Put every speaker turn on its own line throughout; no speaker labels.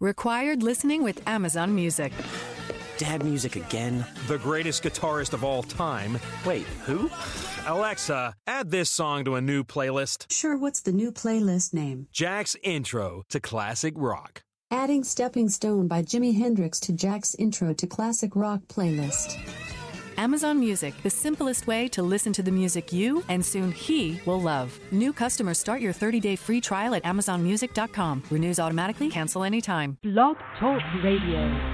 Required listening with Amazon Music.
Dad music again?
The greatest guitarist of all time.
Wait, who?
Alexa, add this song to a new playlist.
Sure, what's the new playlist name?
Jack's Intro to Classic Rock.
Adding Stepping Stone by Jimi Hendrix to Jack's Intro to Classic Rock playlist.
Amazon Music, the simplest way to listen to the music you and soon he will love. New customers start your 30-day free trial at amazonmusic.com. Renews automatically, cancel anytime.
Blog Talk Radio.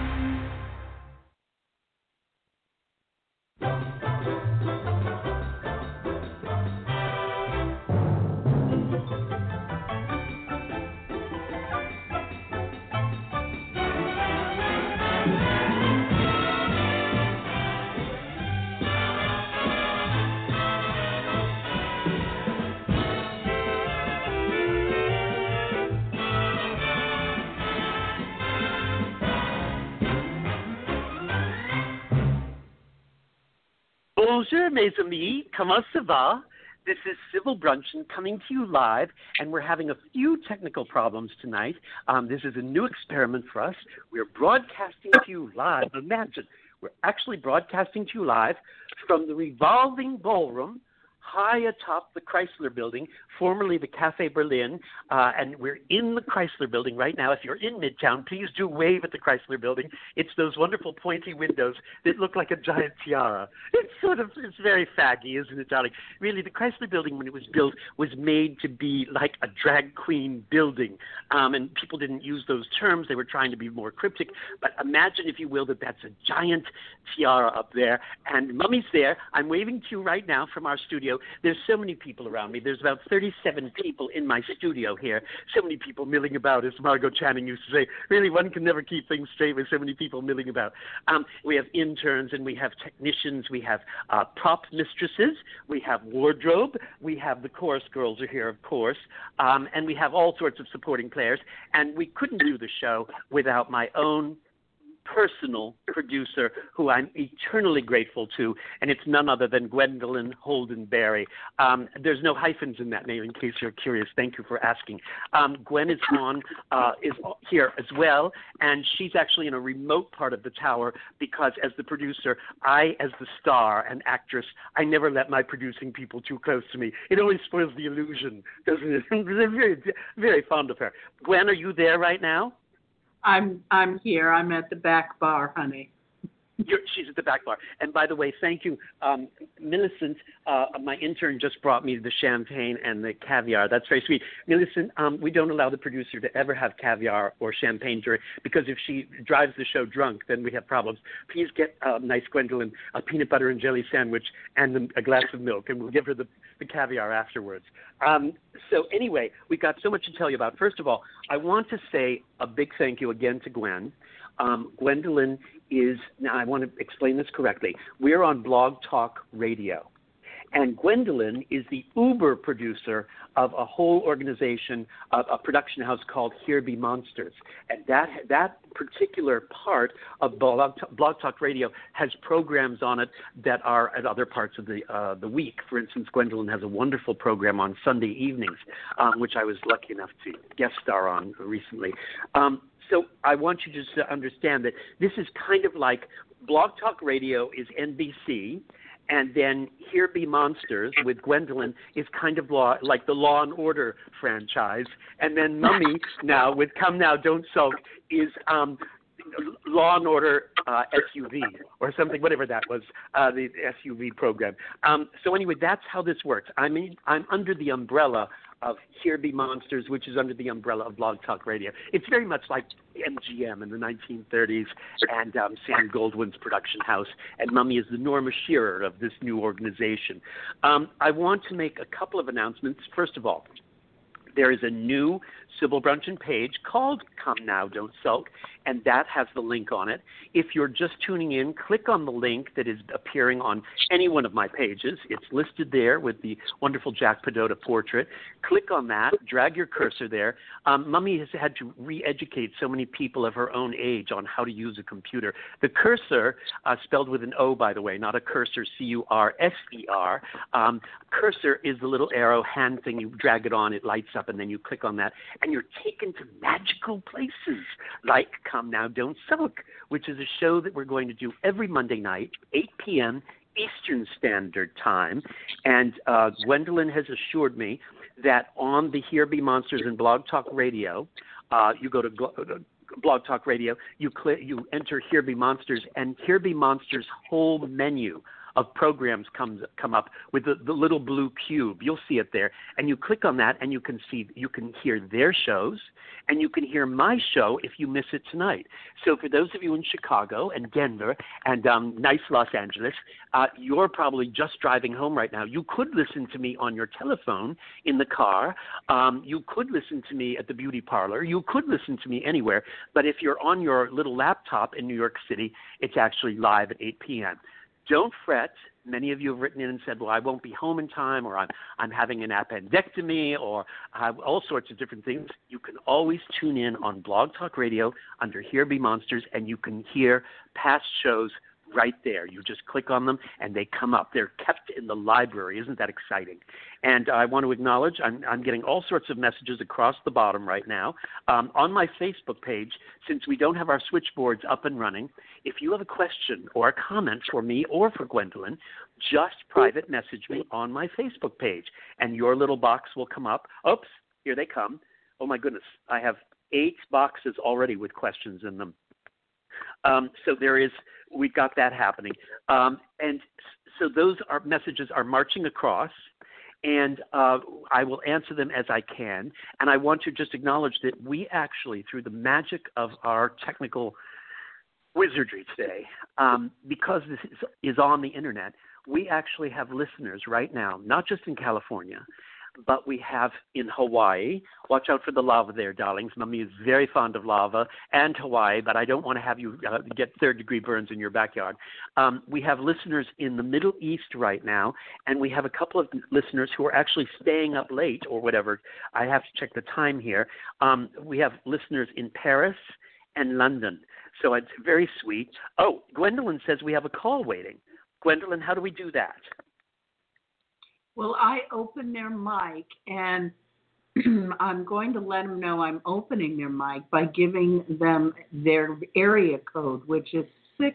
Bonjour, mes amis. Comment ça va? This is Sybil Brunson coming to you live, and we're having a few technical problems tonight. This is a new experiment for us. We're broadcasting to you live. Imagine, we're actually broadcasting to you live from the revolving ballroom high atop the Chrysler Building, formerly the Café Berlin, and we're in the Chrysler Building right now. If you're in Midtown, please do wave at the Chrysler Building. It's those wonderful pointy windows that look like a giant tiara. It's very faggy, isn't it, darling? Really, the Chrysler Building, when it was built, was made to be like a drag queen building, and people didn't use those terms. They were trying to be more cryptic, but imagine, if you will, that that's a giant tiara up there, and Mummy's there. I'm waving to you right now from our studio. There's so many people around me. There's about 37 people in my studio here. So many people milling about, as Margot Channing used to say. Really, one can never keep things straight with so many people milling about. We have interns and we have technicians. We have prop mistresses. We have wardrobe. We have the chorus girls are here, of course. And we have all sorts of supporting players. And we couldn't do the show without my own personal producer, who I'm eternally grateful to, and it's none other than Gwendolyn Holden Berry. There's no hyphens in that name, in case you're curious. Thank you for asking. Gwen is here as well, and she's actually in a remote part of the tower because, as the producer, I, as the star and actress, I never let my producing people too close to me. It always spoils the illusion, doesn't it? They're very, very fond of her. Gwen, are you there right now?
I'm here. I'm at the back bar, honey.
She's at the back bar. And by the way, thank you. Millicent, my intern, just brought me the champagne and the caviar. That's very sweet. Millicent, we don't allow the producer to ever have caviar or champagne because if she drives the show drunk, then we have problems. Please get nice Gwendolyn a peanut butter and jelly sandwich and a glass of milk, and we'll give her the caviar afterwards. So anyway, we've got so much to tell you about. First of all, I want to say a big thank you again to Gwen. Gwendolyn is, now I want to explain this correctly, we're on Blog Talk Radio. And Gwendolyn is the Uber producer of a whole organization, a production house called Here Be Monsters. And that particular part of Blog Talk Radio has programs on it that are at other parts of the week. For instance, Gwendolyn has a wonderful program on Sunday evenings, which I was lucky enough to guest star on recently. So I want you just to understand that this is kind of like Blog Talk Radio is NBC, and then Here Be Monsters with Gwendolyn is kind of like the Law and Order franchise. And then Mummy now with Come Now, Don't Sulk is Law and Order SUV or something, whatever that was, the SUV program. So anyway, that's how this works. I mean, I'm under the umbrella of Here Be Monsters, which is under the umbrella of Blog Talk Radio. It's very much like MGM in the 1930s and Sam Goldwyn's production house, and Mummy is the Norma Shearer of this new organization. I want to make a couple of announcements. First of all, there is a new Sybil Brunson page called Come Now, Don't Sulk, and that has the link on it. If you're just tuning in, click on the link that is appearing on any one of my pages. It's listed there with the wonderful Jack Padota portrait. Click on that, drag your cursor there. Mummy has had to re-educate so many people of her own age on how to use a computer. The cursor, spelled with an O, by the way, not a cursor, C-U-R-S-E-R. Cursor is the little arrow hand thing. You drag it on, it lights up. up, and then you click on that, and you're taken to magical places like Come Now, Don't Sulk, which is a show that we're going to do every Monday night, 8 p.m. Eastern Standard Time. And Gwendolyn has assured me that on the Here Be Monsters and Blog Talk Radio, you go to Blog Talk Radio, you enter Here Be Monsters, and Here Be Monsters' whole menu of programs come up with the little blue cube. You'll see it there, and you click on that, and you can hear their shows, and you can hear my show if you miss it tonight. So for those of you in Chicago and Denver and nice Los Angeles, you're probably just driving home right now. You could listen to me on your telephone in the car. You could listen to me at the beauty parlor. You could listen to me anywhere. But if you're on your little laptop in New York City, it's actually live at 8 p.m. Don't fret. Many of you have written in and said, well, I won't be home in time, or I'm having an appendectomy, or I have all sorts of different things. You can always tune in on Blog Talk Radio under Here Be Monsters, and you can hear past shows right there. You just click on them, and they come up. They're kept in the library. Isn't that exciting? And I want to acknowledge I'm getting all sorts of messages across the bottom right now. On my Facebook page, since we don't have our switchboards up and running, if you have a question or a comment for me or for Gwendolyn, just private message me on my Facebook page, and your little box will come up. Oops, here they come. Oh, my goodness. I have 8 boxes already with questions in them. So we've got that happening. And so those messages are marching across, and I will answer them as I can. And I want to just acknowledge that we actually, through the magic of our technical wizardry today, because this is on the internet, we actually have listeners right now, not just in California, but we have in Hawaii. Watch out for the lava there, darlings. Mummy is very fond of lava and Hawaii, but I don't want to have you get third-degree burns in your backyard. We have listeners in the Middle East right now, and we have a couple of listeners who are actually staying up late or whatever. I have to check the time here. We have listeners in Paris and London, so it's very sweet. Oh, Gwendolyn says we have a call waiting. Gwendolyn, how do we do that?
Well, I open their mic, and I'm going to let them know I'm opening their mic by giving them their area code, which is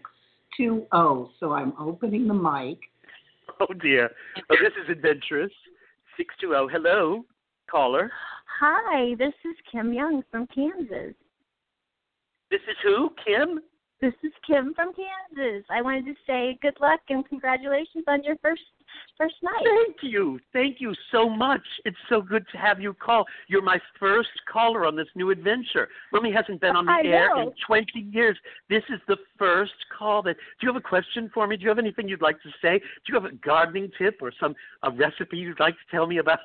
620. So I'm opening the mic.
Oh, dear. Oh, this is adventurous. 620. Hello, caller.
Hi, this is Kim Young from Kansas.
This is who, Kim?
This is Kim from Kansas. I wanted to say good luck and congratulations on your first night.
Thank you. Thank you so much. It's so good to have you call. You're my first caller on this new adventure. Mummy hasn't been on the air in 20 years. This is the first call. Do you have a question for me? Do you have anything you'd like to say? Do you have a gardening tip or a recipe you'd like to tell me about?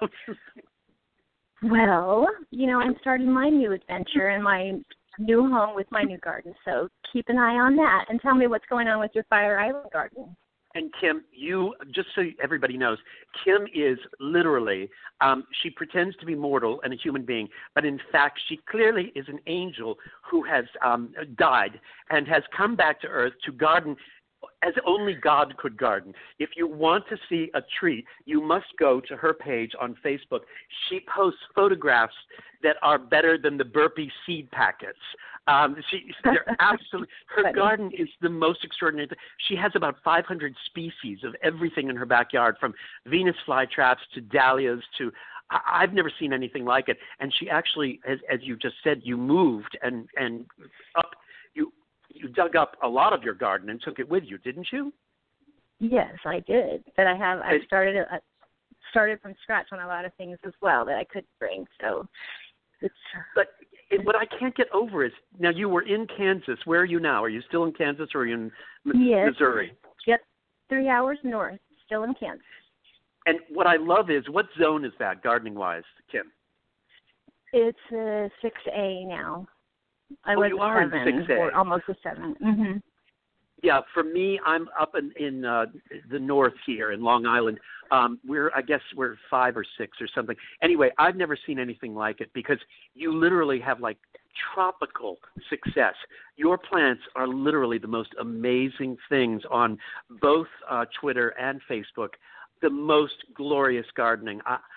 Well, I'm starting my new adventure in my new home with my new garden, so keep an eye on that and tell me what's going on with your Fire Island garden.
And Kim, just so everybody knows, Kim is literally, she pretends to be mortal and a human being, but in fact she clearly is an angel who has died and has come back to Earth to garden as only God could garden. If you want to see a tree, you must go to her page on Facebook. She posts photographs that are better than the burpee seed packets. They're absolutely. Her garden is the most extraordinary. She has about 500 species of everything in her backyard, from Venus flytraps to dahlias to. I've never seen anything like it. And she actually, as you just said, you moved and up. You dug up a lot of your garden and took it with you, didn't you?
Yes, I did. But I started from scratch on a lot of things as well that I could bring. So it's.
But what I can't get over is, now you were in Kansas. Where are you now? Are you still in Kansas or are you in Missouri?
Just 3 hours north, still in Kansas.
And what I love is, what zone is that, gardening-wise, Kim?
It's a 6A now. I was
you are
7,
in 6A.
or almost a 7. Mm-hmm.
Yeah, for me, I'm up in the north here in Long Island. We're 5 or 6 or something. Anyway, I've never seen anything like it because you literally have like tropical success. Your plants are literally the most amazing things on both Twitter and Facebook. The most glorious gardening.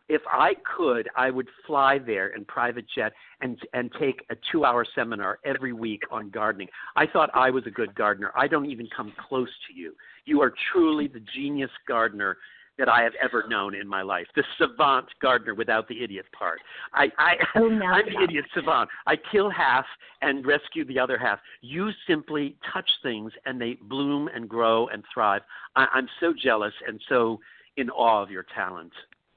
if I could, I would fly there in private jet and take a 2-hour seminar every week on gardening. I thought I was a good gardener. I don't even come close to you. You are truly the genius gardener that I have ever known in my life. The savant gardener without the idiot part. I'm the idiot savant. I kill half and rescue the other half. You simply touch things and they bloom and grow and thrive. I'm so jealous and so in awe of your talent.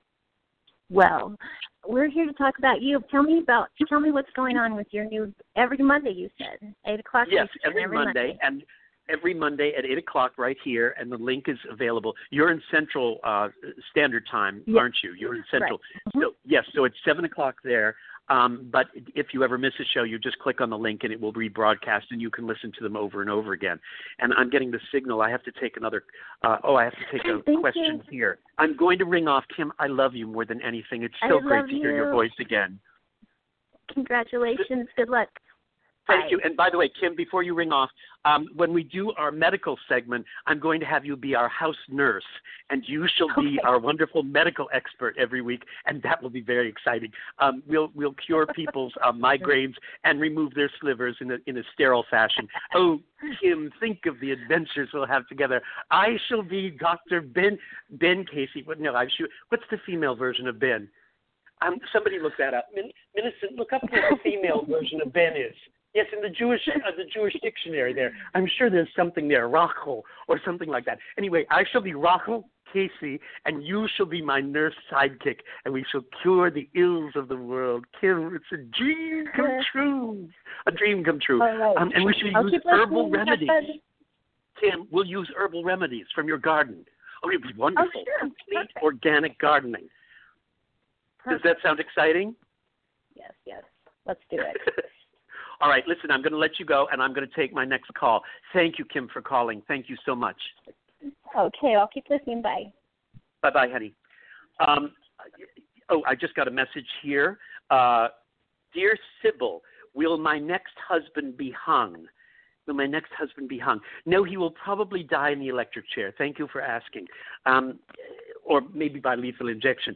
Well, we're here to talk about you. Tell me what's going on with your new, every Monday you said, 8 o'clock.
Yes, every Monday. And every Monday at 8 o'clock right here, and the link is available. You're in Central Standard Time, aren't you? You're in Central. Right. So, yes, so it's 7 o'clock there. But if you ever miss a show, you just click on the link and it will rebroadcast, and you can listen to them over and over again. And I'm getting the signal. I have to take another I have to take a question here. I'm going to ring off. Kim, I love you more than anything. It's so great to hear your voice again.
Congratulations. Good luck.
Thank you. And by the way, Kim, before you ring off, when we do our medical segment, I'm going to have you be our house nurse, and you shall be our wonderful medical expert every week, and that will be very exciting. We'll cure people's migraines and remove their slivers in a sterile fashion. Oh, Kim, think of the adventures we'll have together. I shall be Dr. Ben Casey. What's the female version of Ben? Somebody look that up. Millicent, look up what the female version of Ben is. Yes, in the Jewish dictionary there. I'm sure there's something there, Rachel, or something like that. Anyway, I shall be Rachel Casey, and you shall be my nurse sidekick, and we shall cure the ills of the world. Kim, it's a dream come true. A dream come true.
Right.
And we should use herbal remedies. Kim, we'll use herbal remedies from your garden. Oh, it'd be wonderful.
Oh, sure.
Complete organic gardening. Perfect. Does that sound exciting?
Yes. Let's do it.
All right, listen, I'm going to let you go, and I'm going to take my next call. Thank you, Kim, for calling. Thank you so much.
Okay, I'll keep listening. Bye.
Bye-bye, honey. I just got a message here. Dear Sybil, will my next husband be hung? Will my next husband be hung? No, he will probably die in the electric chair. Thank you for asking. Or maybe by lethal injection.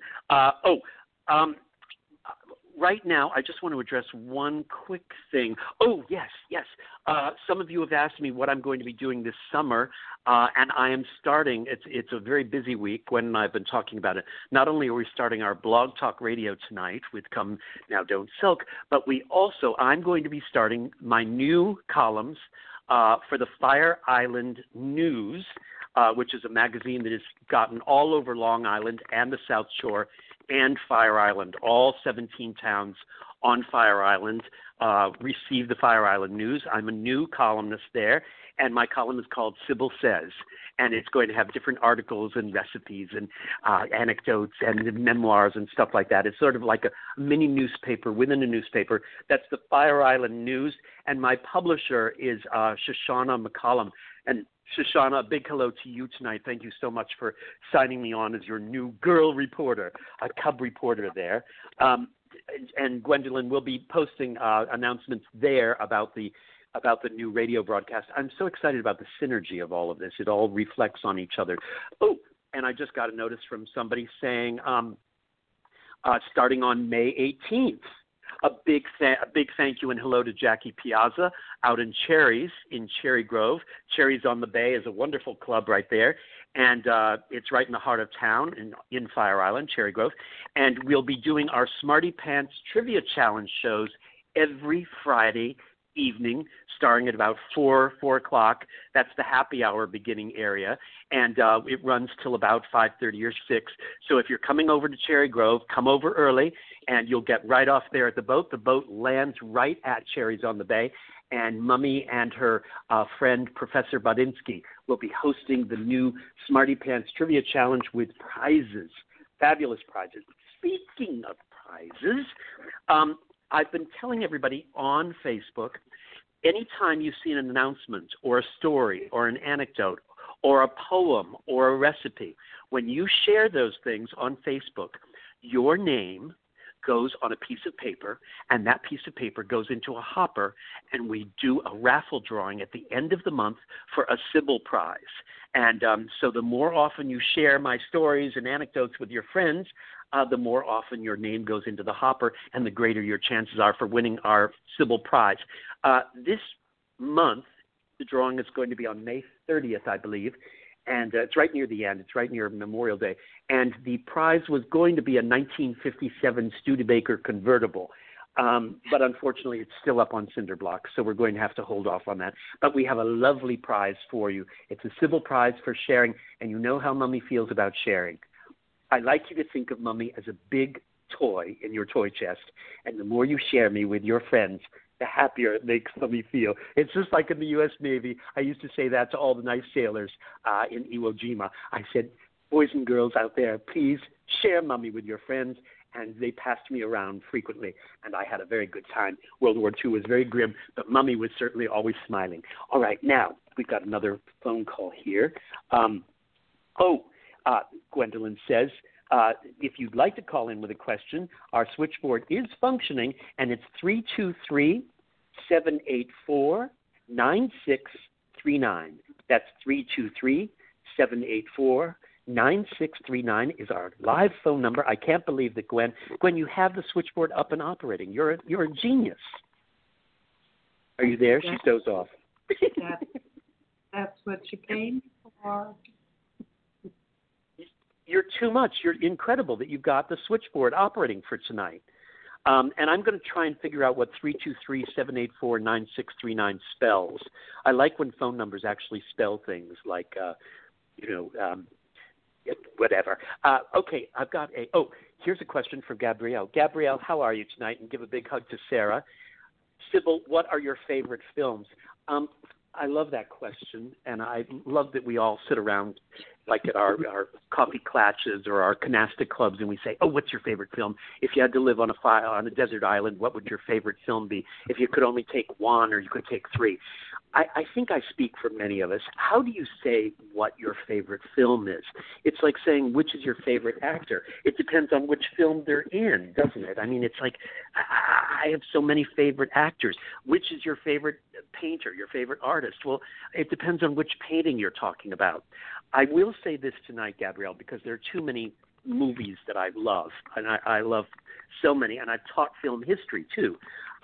Right now, I just want to address one quick thing. Oh, yes. Some of you have asked me what I'm going to be doing this summer, and I am starting. It's a very busy week. Gwen and I have been talking about it. Not only are we starting our Blog Talk Radio tonight with Come Now Don't Sulk, but I'm going to be starting my new columns for the Fire Island News, which is a magazine that has gotten all over Long Island and the South Shore and Fire Island. All 17 towns on Fire Island receive the Fire Island News. I'm a new columnist there, and my column is called Sybil Says, and it's going to have different articles and recipes and anecdotes and memoirs and stuff like that. It's sort of like a mini newspaper within a newspaper. That's the Fire Island News, and my publisher is Shoshana McCollum. And Shoshana, a big hello to you tonight. Thank you so much for signing me on as your new girl reporter, a cub reporter there. And Gwendolyn will be posting announcements there about the new radio broadcast. I'm so excited about the synergy of all of this. It all reflects on each other. Oh, and I just got a notice from somebody saying starting on May 18th, a big thank you and hello to Jackie Piazza out in Cherries in Cherry Grove. Cherries on the Bay is a wonderful club right there, and it's right in the heart of town in Fire Island, Cherry Grove. And we'll be doing our Smarty Pants Trivia Challenge shows every Friday evening, starting at about 4 o'clock. That's the happy hour beginning area, and it runs till about 5:30 or 6. So if you're coming over to Cherry Grove, come over early, and you'll get right off there at the boat. The boat lands right at Cherries on the Bay, and Mummy and her friend, Professor Badinsky, will be hosting the new Smarty Pants Trivia Challenge with prizes, fabulous prizes. Speaking of prizes, I've been telling everybody on Facebook, anytime you see an announcement or a story or an anecdote or a poem or a recipe, when you share those things on Facebook, your name goes on a piece of paper, and that piece of paper goes into a hopper, and we do a raffle drawing at the end of the month for a Sybil Prize. And so the more often you share my stories and anecdotes with your friends, the more often your name goes into the hopper, and the greater your chances are for winning our Sybil Prize. This month, the drawing is going to be on May 30th, I believe, and it's right near the end. It's right near Memorial Day. And the prize was going to be a 1957 Studebaker convertible. But unfortunately, it's still up on cinder blocks, so we're going to have to hold off on that. But we have a lovely prize for you. It's a Sybil Prize for sharing, and you know how Mummy feels about sharing. I like you to think of Mummy as a big toy in your toy chest, and the more you share me with your friends, the happier it makes Mummy feel. It's just like in the U.S. Navy. I used to say that to all the nice sailors in Iwo Jima. I said, boys and girls out there, please share Mummy with your friends. And they passed me around frequently, and I had a very good time. World War II was very grim, but Mummy was certainly always smiling. All right, now we've got another phone call here. Gwendolyn says, if you'd like to call in with a question, our switchboard is functioning, and it's 323-784-9639. That's 323-784-9639 is our live phone number. I can't believe that, Gwen, you have the switchboard up and operating. You're a genius. Are you there? She dozed off.
That's what you came for.
You're too much. You're incredible that you've got the switchboard operating for tonight. And I'm going to try and figure out what 323-784-9639 spells. I like when phone numbers actually spell things like, whatever. Okay, I've got here's a question for Gabrielle. Gabrielle, how are you tonight? And give a big hug to Sarah. Sybil, what are your favorite films? I love that question, and I love that we all sit around like at our coffee clatches or our canasta clubs, and we say, what's your favorite film? If you had to live on a desert island, what would your favorite film be? If you could only take one or you could take three. I think I speak for many of us. How do you say what your favorite film is? It's like saying which is your favorite actor. It depends on which film they're in, doesn't it? I mean, it's like I have so many favorite actors. Which is your favorite painter, your favorite artist? Well, it depends on which painting you're talking about. I will say this tonight, Gabrielle, because there are too many movies that I love, and I love so many, and I've taught film history too.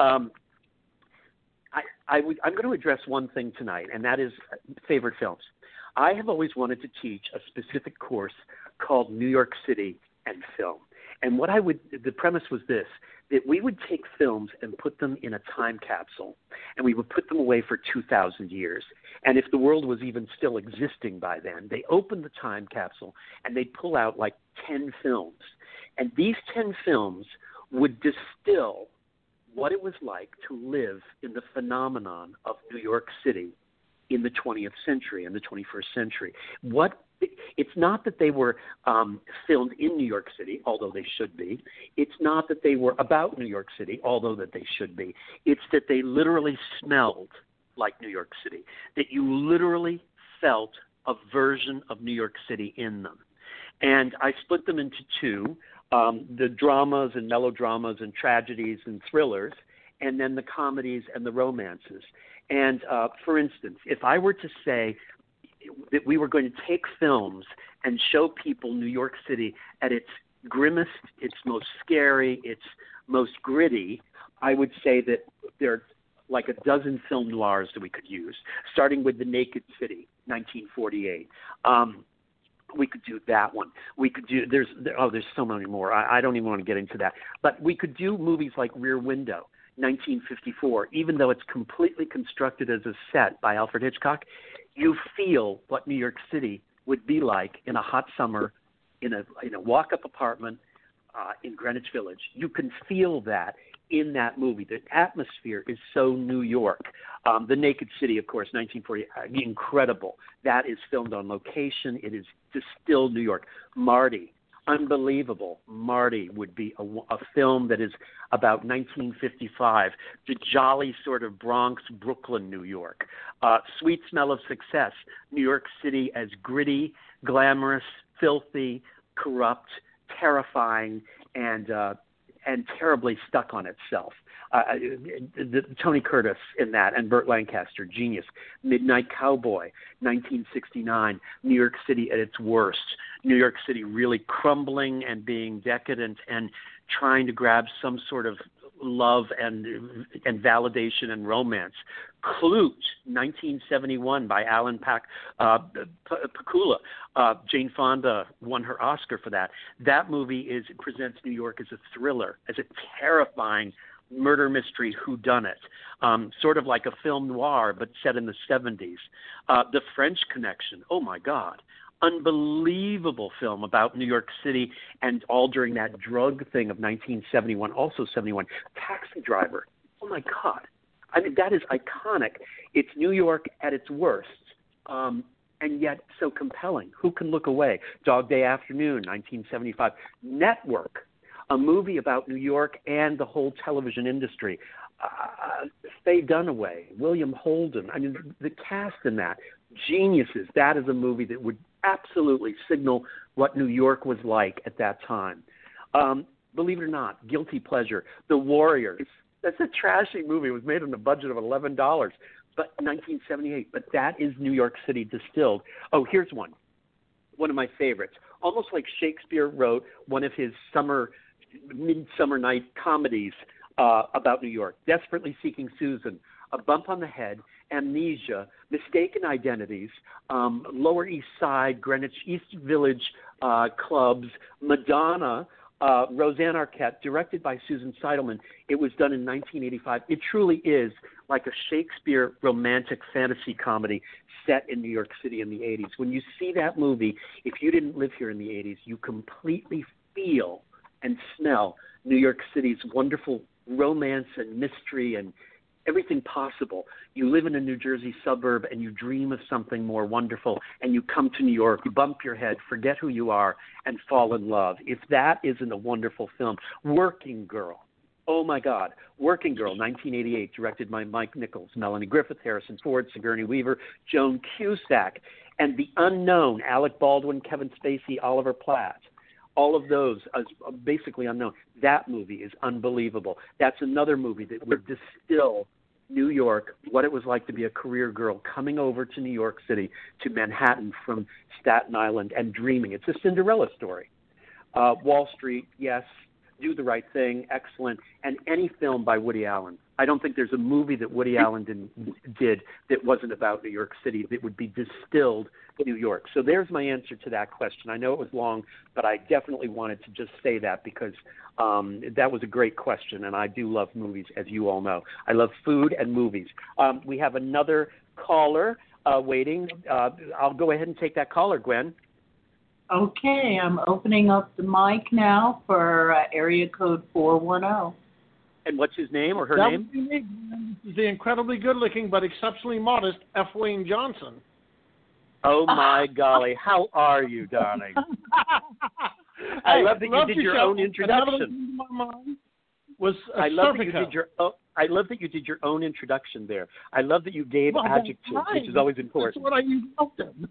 I'm going to address one thing tonight, and that is favorite films. I have always wanted to teach a specific course called New York City and Film. And the premise was this, that we would take films and put them in a time capsule, and we would put them away for 2,000 years. And if the world was even still existing by then, they opened the time capsule, and they'd pull out like 10 films. And these 10 films would distill what it was like to live in the phenomenon of New York City in the 20th century and the 21st century. It's not that they were filmed in New York City, although they should be. It's not that they were about New York City, although that they should be. It's that they literally smelled like New York City, that you literally felt a version of New York City in them. And I split them into two, the dramas and melodramas and tragedies and thrillers, and then the comedies and the romances. And for instance, if I were to say that we were going to take films and show people New York City at its grimmest, its most scary, its most gritty, I would say that there are like a dozen film noirs that we could use, starting with The Naked City, 1948. We could do that one. We could do there's so many more. I don't even want to get into that. But we could do movies like Rear Window, 1954. Even though it's completely constructed as a set by Alfred Hitchcock, you feel what New York City would be like in a hot summer in a walk-up apartment in Greenwich Village. You can feel that in that movie. The atmosphere is so New York. The Naked City, of course, 1940, incredible. That is filmed on location. It is distilled New York. Marty, unbelievable. Marty would be a film that is about 1955, the jolly sort of Bronx, Brooklyn, New York. Sweet Smell of Success, New York City as gritty, glamorous, filthy, corrupt, terrifying, and and terribly stuck on itself. Tony Curtis in that, and Burt Lancaster, genius. Midnight Cowboy, 1969, New York City at its worst. New York City really crumbling and being decadent and trying to grab some sort of love and validation and romance. Klute, 1971, by Alan Pakula. Jane Fonda won her Oscar for that. That movie presents New York as a thriller, as a terrifying murder mystery whodunit, sort of like a film noir, but set in the 70s. The French Connection, oh my God. Unbelievable film about New York City and all during that drug thing of 1971, also 71. Taxi Driver, oh my God. I mean, that is iconic. It's New York at its worst, and yet so compelling. Who can look away? Dog Day Afternoon, 1975. Network, a movie about New York and the whole television industry. Faye Dunaway, William Holden. I mean, the cast in that, geniuses. That is a movie that would absolutely signal what New York was like at that time. Believe it or not, Guilty Pleasure, The Warriors. That's a trashy movie. It was made on a budget of $11, but 1978. But that is New York City distilled. Oh, here's one of my favorites. Almost like Shakespeare wrote one of his midsummer night comedies about New York. Desperately Seeking Susan, A Bump on the Head, Amnesia, Mistaken Identities, Lower East Side, Greenwich East Village clubs, Madonna, Roseanne Arquette, directed by Susan Seidelman. It was done in 1985. It truly is like a Shakespeare romantic fantasy comedy set in New York City in the 80s. When you see that movie, if you didn't live here in the 80s, you completely feel and smell New York City's wonderful romance and mystery and everything possible. You live in a New Jersey suburb and you dream of something more wonderful, and you come to New York, you bump your head, forget who you are, and fall in love. If that isn't a wonderful film. Working Girl. Oh, my God. Working Girl, 1988, directed by Mike Nichols, Melanie Griffith, Harrison Ford, Sigourney Weaver, Joan Cusack, and The Unknown, Alec Baldwin, Kevin Spacey, Oliver Platt. All of those are basically unknown. That movie is unbelievable. That's another movie that would distill New York, what it was like to be a career girl coming over to New York City, to Manhattan from Staten Island and dreaming. It's a Cinderella story. Wall Street, yes. Do the Right Thing, excellent. And any film by Woody Allen. I don't think there's a movie that Woody Allen did that wasn't about New York City that would be distilled New York. So there's my answer to that question. I know it was long, but I definitely wanted to just say that because that was a great question, and I do love movies, as you all know. I love food and movies. We have another caller waiting. I'll go ahead and take that caller, Gwen.
Okay, I'm opening up the mic now for area code 410.
And what's his name or her
that
name?
Would be me. This is the incredibly good-looking but exceptionally modest F. Wayne Johnson.
Oh, my golly. How are you, darling? I love that you did your own introduction. I love that you did your own introduction there. I love that you gave adjectives, which is always important.
That's what I use often.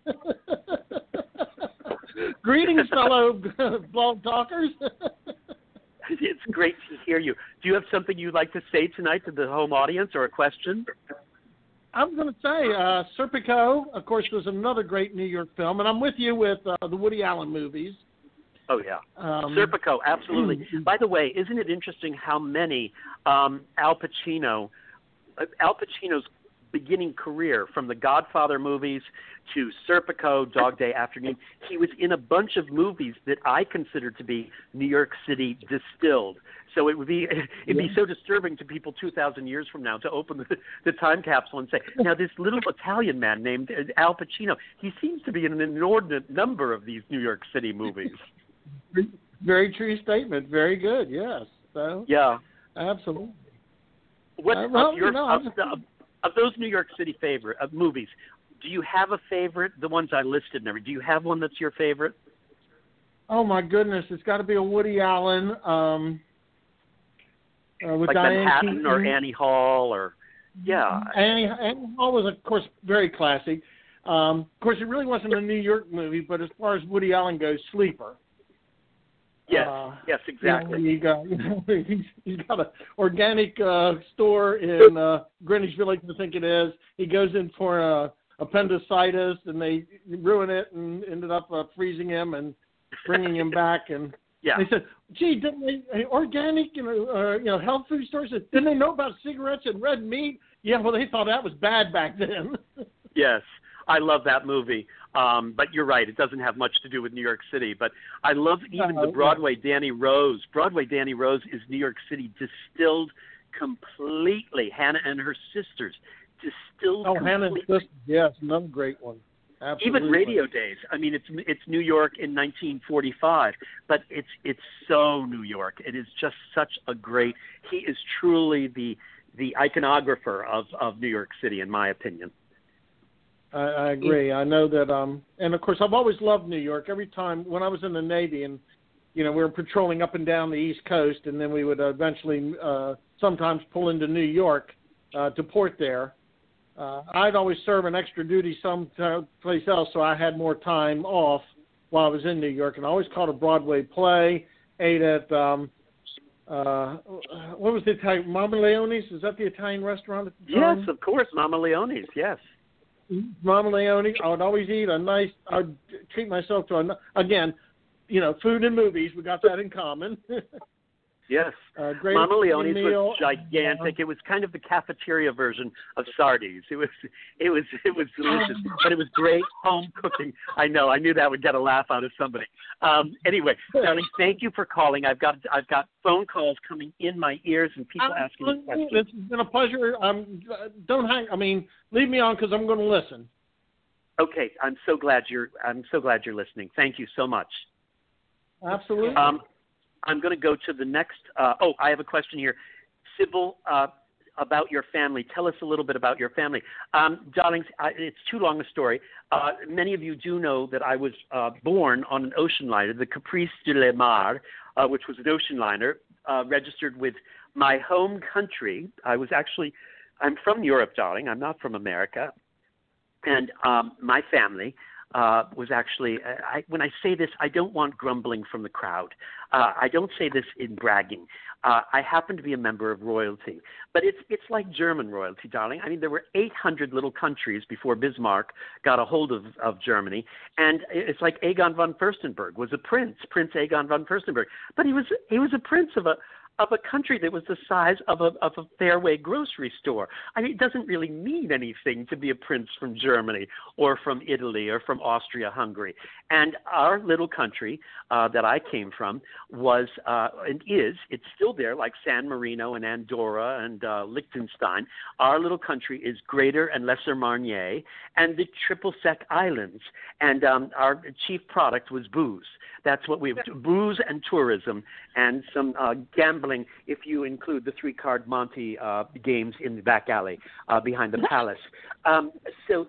Greetings, fellow blog talkers.
It's great to hear you. Do you have something you'd like to say tonight to the home audience or a question?
I'm going to say Serpico, of course, was another great New York film, and I'm with you with the Woody Allen movies.
Oh, yeah. Serpico, absolutely. By the way, isn't it interesting how many Al Pacino's beginning career, from the Godfather movies to Serpico, Dog Day Afternoon, he was in a bunch of movies that I consider to be New York City distilled. So it'd be so disturbing to people 2,000 years from now to open the time capsule and say, now this little Italian man named Al Pacino, he seems to be in an inordinate number of these New York City movies.
Very true statement. Very good. Yes. So,
yeah.
Absolutely.
Of those New York City favorite movies, do you have a favorite? The ones I listed, never. Do you have one that's your favorite?
Oh my goodness, it's got to be a Woody Allen. With
like
Diane
Manhattan
Keaton.
or Annie Hall, or yeah.
Annie Hall was, of course, very classic. Of course, it really wasn't a New York movie, but as far as Woody Allen goes, Sleeper.
Yes, yes, exactly.
He's got an organic store in Greenwich Village, I think it is. He goes in for appendicitis, and they ruin it, and ended up freezing him and bringing him back. And they said, "Gee, didn't they organic, health food stores? Didn't they know about cigarettes and red meat?" Yeah, well, they thought that was bad back then.
Yes, I love that movie. But you're right; it doesn't have much to do with New York City. But I love even the Broadway Danny Rose. Broadway Danny Rose is New York City distilled completely. Hannah and her sisters distilled.
Oh,
completely.
Hannah and her sisters, yes, another great one. Absolutely.
Even Radio Days. I mean, it's New York in 1945, but it's so New York. It is just such a great. He is truly the iconographer of New York City, in my opinion.
I agree. I know that, and of course, I've always loved New York. Every time when I was in the Navy, and we were patrolling up and down the East Coast, and then we would eventually sometimes pull into New York to port there. I'd always serve an extra duty someplace else, so I had more time off while I was in New York, and I always caught a Broadway play. Ate at what was the Italian? Mama Leone's? Is that the Italian restaurant at the time?
Yes, of course, Mama Leone's. Yes.
Mama Leone. I would always eat I would treat myself to again, food and movies. We got that in common.
Yes. Mama Leone's was gigantic. It was kind of the cafeteria version of Sardi's. It was delicious, but it was great home cooking. I know. I knew that would get a laugh out of somebody. Anyway, darling, thank you for calling. I've got phone calls coming in my ears and people asking me questions.
It's been a pleasure. Don't hang. Leave me on because I'm going to listen.
Okay. I'm so glad you're listening. Thank you so much.
Absolutely.
I'm going to go to the next. I have a question here. Sybil, about your family. Tell us a little bit about your family. Darlings, it's too long a story. Many of you do know that I was born on an ocean liner, the Caprice de la Mar, which was an ocean liner, registered with my home country. I'm from Europe, darling. I'm not from America. And my family was actually, when I say this, I don't want grumbling from the crowd. I don't say this in bragging. I happen to be a member of royalty, but it's like German royalty, darling. I mean, there were 800 little countries before Bismarck got a hold of Germany, and it's like Egon von Furstenberg was a prince, Prince Egon von Furstenberg, but he was a prince of a country that was the size of a Fairway grocery store. I mean, it doesn't really mean anything to be a prince from Germany or from Italy or from Austria-Hungary. And our little country that I came from was and is, it's still there, like San Marino and Andorra and Liechtenstein. Our little country is Greater and Lesser Marnier and the Triple Sec Islands. And our chief product was booze. That's what booze and tourism and some gambling, if you include the 3-card Monte games in the back alley behind the palace. So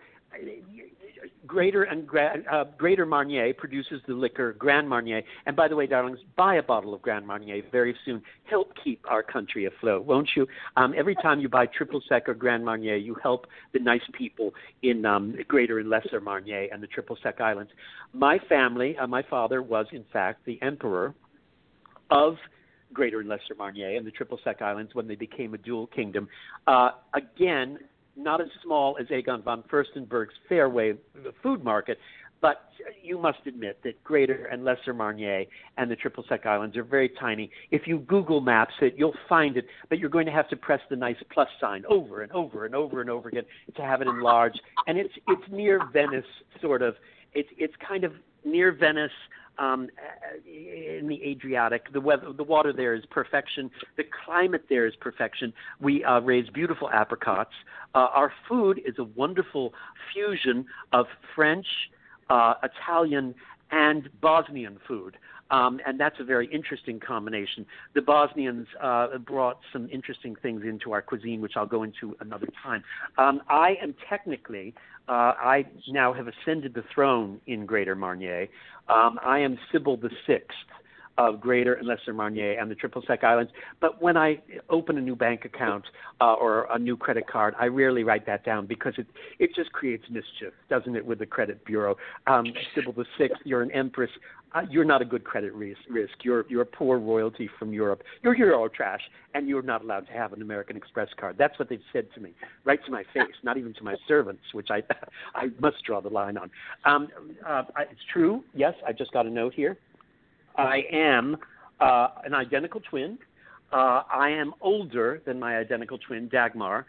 Greater Marnier produces the liquor Grand Marnier. And by the way, darlings, buy a bottle of Grand Marnier very soon. Help keep our country afloat, won't you? Every time you buy Triple Sec or Grand Marnier, you help the nice people in Greater and Lesser Marnier and the Triple Sec Islands. My family, my father was, in fact, the emperor of Greater and Lesser Marnier and the Triple Sec Islands when they became a dual kingdom. Again, not as small as Egon von Furstenberg's Fairway food market, but you must admit that Greater and Lesser Marnier and the Triple Sec Islands are very tiny. If you Google Maps it, you'll find it, but you're going to have to press the nice plus sign over and over and over and over again to have it enlarged. And it's near Venice, sort of. It's kind of near Venice. In the Adriatic, the water there is perfection. The climate there is perfection. We raise beautiful apricots. Our food is a wonderful fusion of French, Italian, and Bosnian food. And that's a very interesting combination. The Bosnians brought some interesting things into our cuisine, which I'll go into another time. I am technically, I now have ascended the throne in Greater Marnier. I am Sybil the Sixth. of Greater and Lesser Marnier and the Triple Sec Islands. But when I open a new bank account or a new credit card, I rarely write that down because it just creates mischief, doesn't it, with the credit bureau? Sybil VI, you're an empress. You're not a good credit risk. You're poor royalty from Europe. You're Euro trash, and you're not allowed to have an American Express card. That's what they've said to me, right to my face, not even to my servants, which I must draw the line on. It's true. Yes, I just got a note here. I am an identical twin. I am older than my identical twin, Dagmar,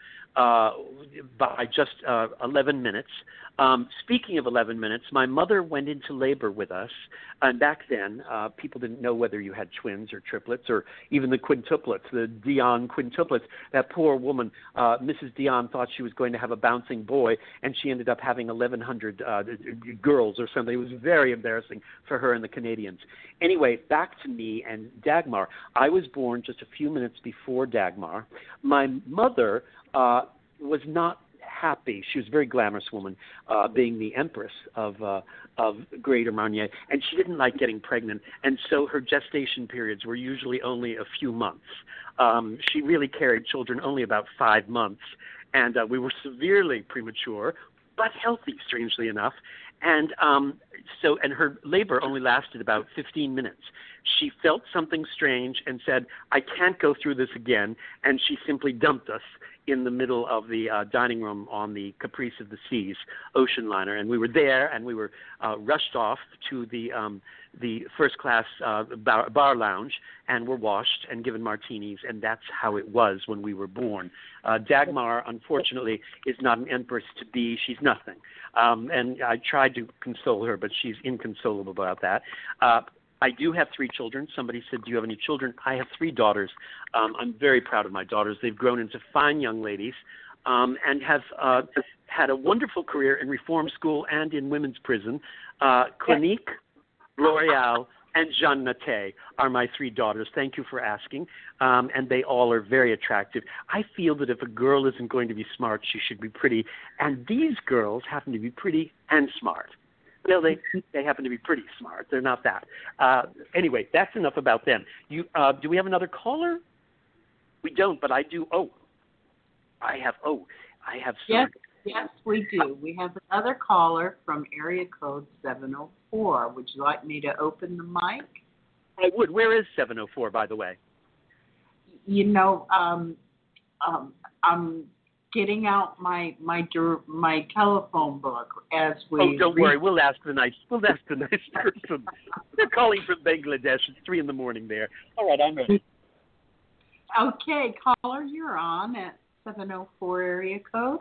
by just 11 minutes. Speaking of 11 minutes, my mother went into labor with us, and back then people didn't know whether you had twins or triplets or even the quintuplets, the Dion quintuplets. That poor woman, Mrs. Dion, thought she was going to have a bouncing boy, and she ended up having 1,100 girls or something. It was very embarrassing for her and the Canadians. Anyway, back to me and Dagmar. I was born just a few minutes before Dagmar. My mother was not happy. She was a very glamorous woman, being the empress of Greater Marnier, and she didn't like getting pregnant, and so her gestation periods were usually only a few months. She really carried children only about 5 months, and we were severely premature, but healthy, strangely enough. And and her labor only lasted about 15 minutes. She felt something strange and said, I can't go through this again, and she simply dumped us in the middle of the dining room on the Caprice of the Seas ocean liner. And we were there, and we were rushed off to the first-class bar lounge, and were washed and given martinis, and that's how it was when we were born. Dagmar, unfortunately, is not an empress-to-be. She's nothing. And I tried to console her, but she's inconsolable about that. I do have 3 children. Somebody said, do you have any children? I have 3 daughters. I'm very proud of my daughters. They've grown into fine young ladies and have had a wonderful career in reform school and in women's prison. Clinique, L'Oreal, and Jeanne Naté are my 3 daughters. Thank you for asking. And they all are very attractive. I feel that if a girl isn't going to be smart, she should be pretty. And these girls happen to be pretty and smart. Well, they happen to be pretty smart. They're not that. Anyway, that's enough about them. Do we have another caller? We don't, but I do. I have some.
Yes, we do. We have another caller from area code 704. Would you like me to open the mic?
I would. Where is 704, by the way?
You know, I'm getting out my telephone book as we.
Oh, don't worry. We'll ask the nice person. They're calling from Bangladesh. It's 3 a.m. there. All right, I'm ready.
Okay, caller, you're on at 704 area code.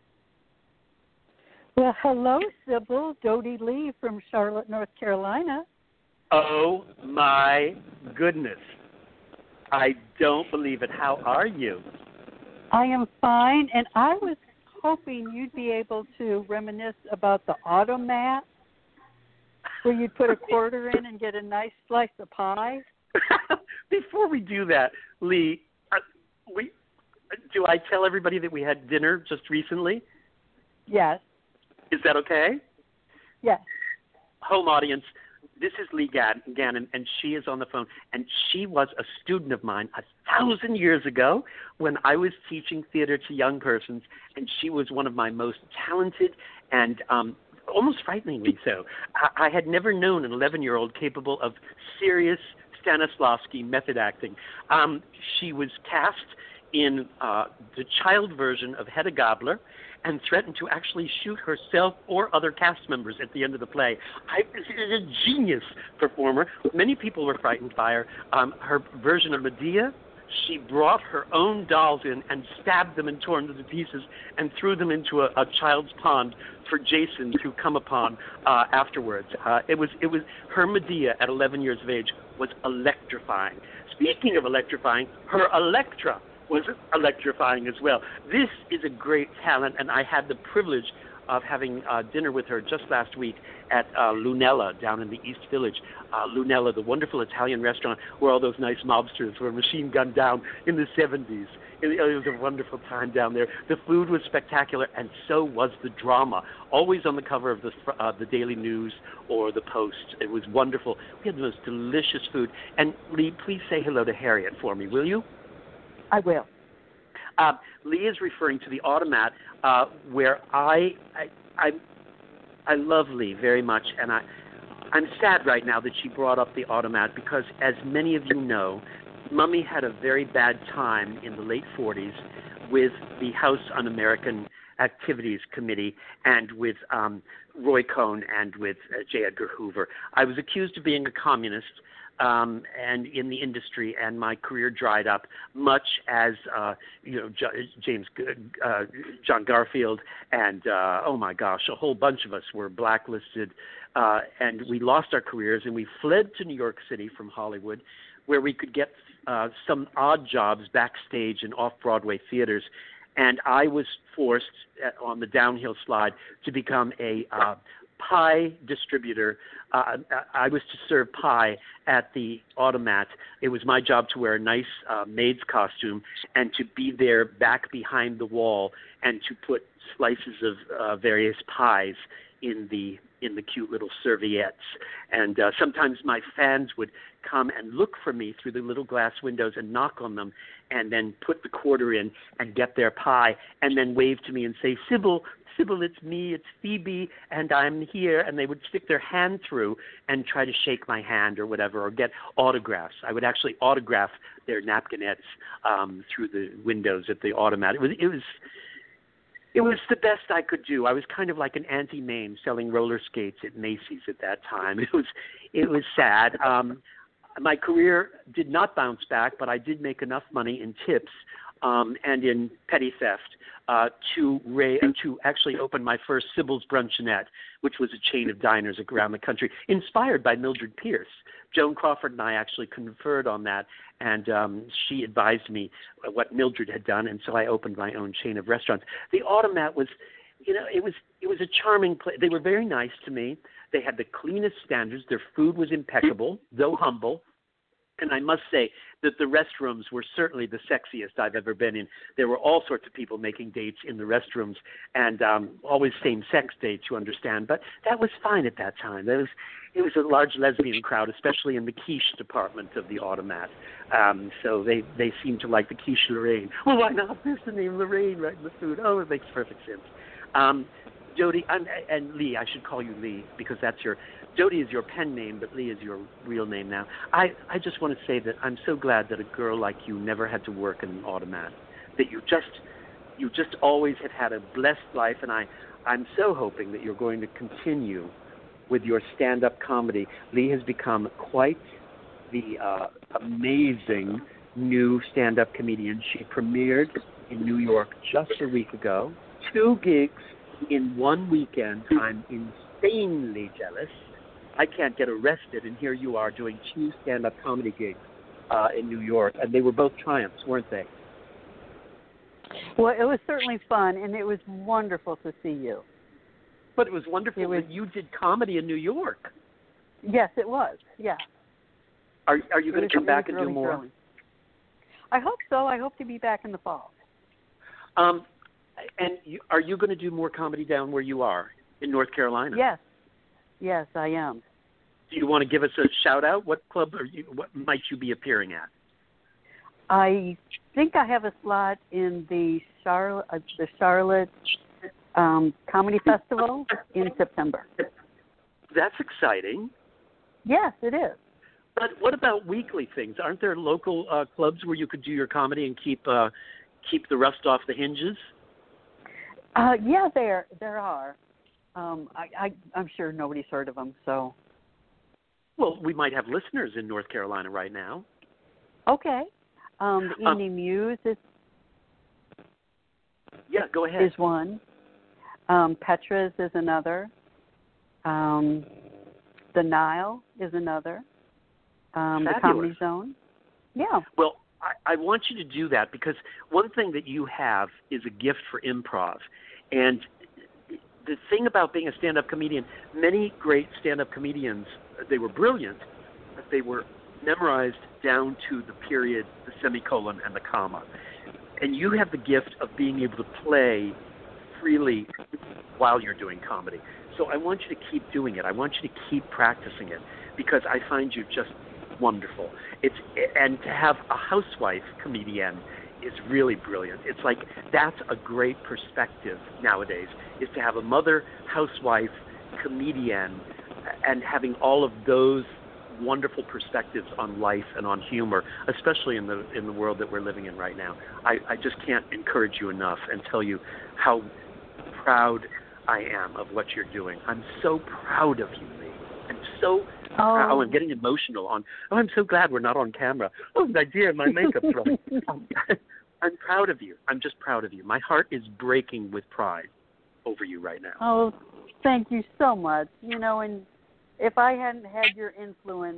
Well, hello, Sybil. Dodie Lee from Charlotte, North Carolina.
Oh, my goodness. I don't believe it. How are you?
I am fine, and I was hoping you'd be able to reminisce about the automat where you'd put a quarter in and get a nice slice of pie.
Before we do that, Lee, do I tell everybody that we had dinner just recently?
Yes.
Is that okay?
Yes.
Home audience, this is Lee Gannon, and she is on the phone. And she was a student of mine 1,000 years ago when I was teaching theater to young persons, and she was one of my most talented and almost frighteningly so. I had never known an 11-year-old capable of serious Stanislavski method acting. She was cast in the child version of Hedda Gabler and threatened to actually shoot herself or other cast members at the end of the play. She is a genius performer. Many people were frightened by her. Her version of Medea, she brought her own dolls in and stabbed them and tore them to pieces and threw them into a child's pond for Jason to come upon afterwards. It was her Medea at 11 years of age was electrifying. Speaking of electrifying, her Electra was electrifying as well. This is a great talent, and I had the privilege of having dinner with her just last week at Lunella down in the East Village. Lunella, the wonderful Italian restaurant where all those nice mobsters were machine gunned down in the 70s. It was a wonderful time down there. The food was spectacular, and so was the drama. Always on the cover of the Daily News or the Post. It was wonderful. We had the most delicious food. And Lee, please say hello to Harriet for me, will you?
I will.
Lee is referring to the Automat, where I love Lee very much, and I'm sad right now that she brought up the Automat because, as many of you know, Mummy had a very bad time in the late 40s with the House Un-American Activities Committee and with Roy Cohn and with J. Edgar Hoover. I was accused of being a communist and in the industry, and my career dried up, much as John Garfield and oh my gosh, a whole bunch of us were blacklisted, and we lost our careers, and we fled to New York City from Hollywood, where we could get some odd jobs backstage in off-Broadway theaters. And I was forced on the downhill slide to become a pie distributor. I was to serve pie at the Automat. It was my job to wear a nice maid's costume and to be there back behind the wall and to put slices of various pies in the cute little serviettes. And sometimes my fans would come and look for me through the little glass windows and knock on them and then put the quarter in and get their pie and then wave to me and say, Sybil, it's me, it's Phoebe, and I'm here. And they would stick their hand through and try to shake my hand or whatever, or get autographs. I would actually autograph their napkinettes through the windows at the Automat. It was the best I could do. I was kind of like an Auntie Mame selling roller skates at Macy's at that time. It was sad. My career did not bounce back, but I did make enough money in tips and in petty theft to actually open my first Sybil's Bruncheonette, which was a chain of diners around the country, inspired by Mildred Pierce. Joan Crawford and I actually conferred on that, and she advised me what Mildred had done, and so I opened my own chain of restaurants. The Automat was, it was a charming place. They were very nice to me. They had the cleanest standards. Their food was impeccable, though humble. And I must say that the restrooms were certainly the sexiest I've ever been in. There were all sorts of people making dates in the restrooms, and always same-sex dates, you understand. But that was fine at that time. It was a large lesbian crowd, especially in the quiche department of the Automat. So they seemed to like the quiche Lorraine. Well, why not? There's the name Lorraine right in the food. Oh, it makes perfect sense. Jody, and Lee, I should call you Lee because Jody is your pen name, but Lee is your real name now. I just want to say that I'm so glad that a girl like you never had to work in an Automat, that you just always have had a blessed life, and I'm so hoping that you're going to continue with your stand-up comedy. Lee has become quite the amazing new stand-up comedian. She premiered in New York just a week ago, 2 gigs in 1 weekend. I'm insanely jealous. I can't get arrested, and here you are doing 2 stand-up comedy gigs in New York, and they were both triumphs, weren't they?
Well, it was certainly fun, and it was wonderful to see you.
But it was wonderful that you did comedy in New York.
Yes, it was, yeah.
Are you going to come back and do more?
Thrilling. I hope so. I hope to be back in the fall.
Are you going to do more comedy down where you are in North Carolina?
Yes, I am.
Do you want to give us a shout out? What club what might you be appearing at?
I think I have a slot in the Charlotte Comedy Festival in September.
That's exciting.
Yes, it is.
But what about weekly things? Aren't there local clubs where you could do your comedy and keep the rust off the hinges?
Yeah, there are. I'm sure nobody's heard of them. So.
Well, we might have listeners in North Carolina right now.
Okay. The Evening Muse is.
Yeah, go ahead.
Is one. Petra's is another. The Nile is another. The Comedy Zone. Yeah.
Well, I want you to do that because one thing that you have is a gift for improv. And the thing about being a stand-up comedian, many great stand-up comedians, they were brilliant, but they were memorized down to the period, the semicolon, and the comma. And you have the gift of being able to play freely while you're doing comedy. So I want you to keep doing it. I want you to keep practicing it because I find you just wonderful. And to have a housewife comedian is really brilliant. It's like that's a great perspective nowadays, is to have a mother, housewife, comedian, and having all of those wonderful perspectives on life and on humor, especially in the world that we're living in right now. I just can't encourage you enough and tell you how proud I am of what you're doing. I'm so proud of you, Lee. I'm so proud. Oh, I'm getting emotional I'm so glad we're not on camera. Oh, my dear, my makeup's running. I'm proud of you. I'm just proud of you. My heart is breaking with pride over you right now.
Oh, thank you so much. And if I hadn't had your influence,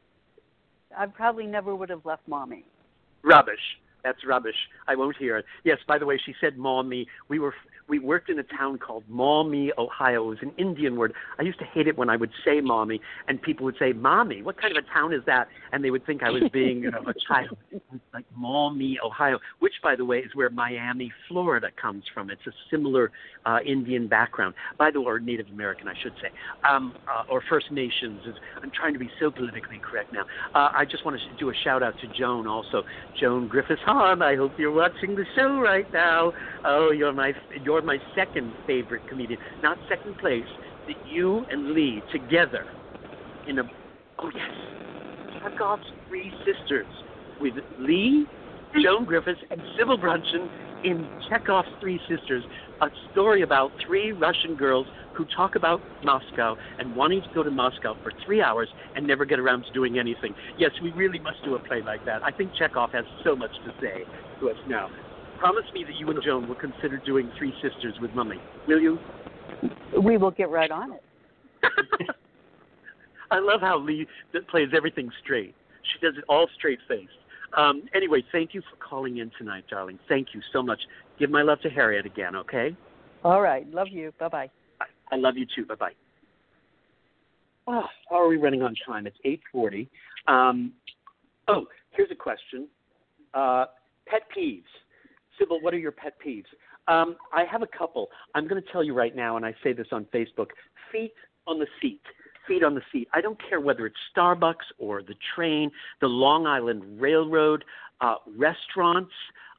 I probably never would have left Mommy.
Rubbish. That's rubbish. I won't hear it. Yes, by the way, she said Maumee. We worked in a town called Maumee, Ohio. It was an Indian word. I used to hate it when I would say Maumee, and people would say, Mommy, what kind of a town is that? And they would think I was being a child. It's like Maumee, Ohio, which, by the way, is where Miami, Florida comes from. It's a similar Indian background. By the way, or Native American, I should say, or First Nations. I'm trying to be so politically correct now. I just want to do a shout-out to Joan also. Joan Griffiths-Hahn, I hope you're watching the show right now. Oh, you're my second favorite comedian, not second place, that you and Lee together in Chekhov's Three Sisters with Lee, Joan Griffiths, and Sybil Brunson in Chekhov's Three Sisters, a story about three Russian girls who talk about Moscow and wanting to go to Moscow for 3 hours and never get around to doing anything. Yes, we really must do a play like that. I think Chekhov has so much to say to us now. Promise me that you and Joan will consider doing Three Sisters with Mummy. Will you?
We will get right on it.
I love how Lee plays everything straight. She does it all straight-faced. Anyway, thank you for calling in tonight, darling. Thank you so much. Give my love to Harriet again, okay?
All right. Love you. Bye-bye.
I love you too. Bye-bye. Oh, how are we running on time? It's 8:40. Here's a question. Pet peeves. Sybil, what are your pet peeves? I have a couple. I'm going to tell you right now, and I say this on Facebook, feet on the seat. Feet on the seat. I don't care whether it's Starbucks or the train, the Long Island Railroad, restaurants.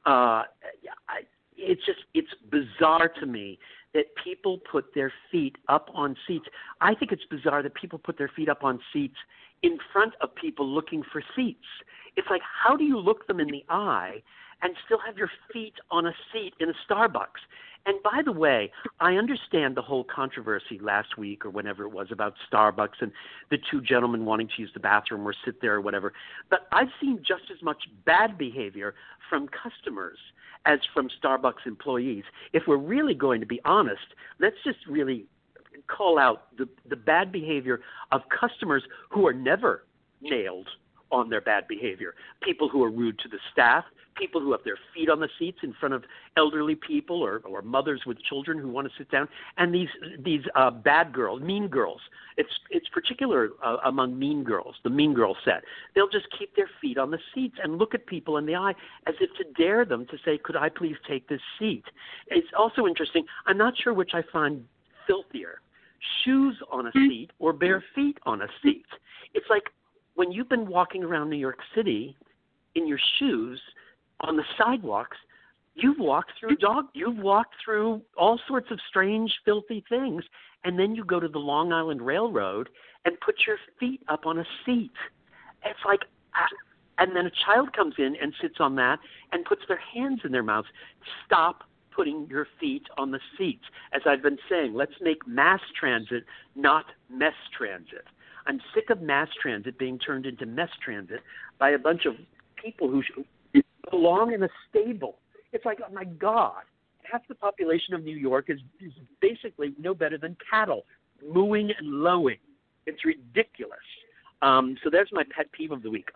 It's bizarre to me that people put their feet up on seats. I think it's bizarre that people put their feet up on seats in front of people looking for seats. It's like, how do you look them in the eye and still have your feet on a seat in a Starbucks? And by the way, I understand the whole controversy last week or whenever it was about Starbucks and the two gentlemen wanting to use the bathroom or sit there or whatever. But I've seen just as much bad behavior from customers as from Starbucks employees. If we're really going to be honest, let's just really call out the bad behavior of customers who are never nailed on their bad behavior. People who are rude to the staff, people who have their feet on the seats in front of elderly people or mothers with children who want to sit down, and these bad girls, mean girls. It's particular among mean girls, the Mean Girl set. They'll just keep their feet on the seats and look at people in the eye as if to dare them to say, could I please take this seat? It's also interesting. I'm not sure which I find filthier, shoes on a seat or bare feet on a seat. It's like when you've been walking around New York City in your shoes on the sidewalks, you've walked through all sorts of strange, filthy things, and then you go to the Long Island Railroad and put your feet up on a seat. It's like, and then a child comes in and sits on that and puts their hands in their mouths. Stop putting your feet on the seats. As I've been saying, let's make mass transit, not mess transit. I'm sick of mass transit being turned into mess transit by a bunch of people who belong in a stable. It's like, oh my God, half the population of New York is basically no better than cattle, mooing and lowing. It's ridiculous. So there's my pet peeve of the week. Oh,